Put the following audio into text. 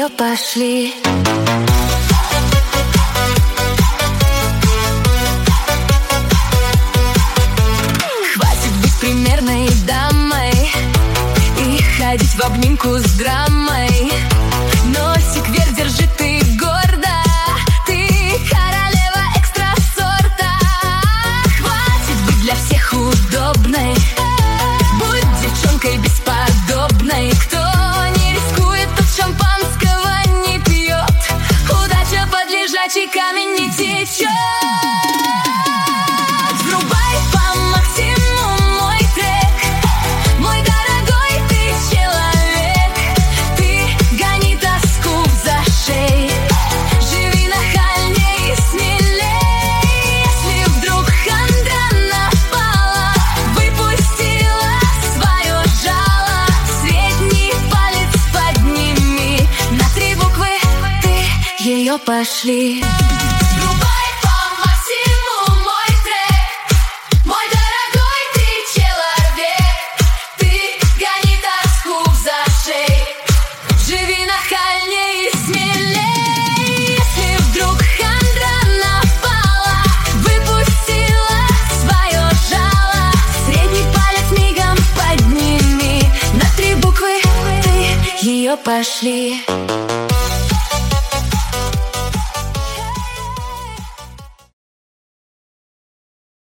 ее пошли. Хватит быть примерной дамой и ходить в обнимку с драмой. Носик вверх держи ты гордо, ты королева экстрасорта. Хватит быть для всех удобной, будь девчонкой бесподобной. Кто не рискует, тот шампанского не пьет. Удача под лежачий камень не течет. Врубай по максимуму мой трек, мой дорогой ты человек. Ты гони тоску в зашей, живи нахальней и смелей. Если вдруг хандра напала, выпустила свое жало, средний палец подними, на 3 буквы ты ее пошли. Пошли.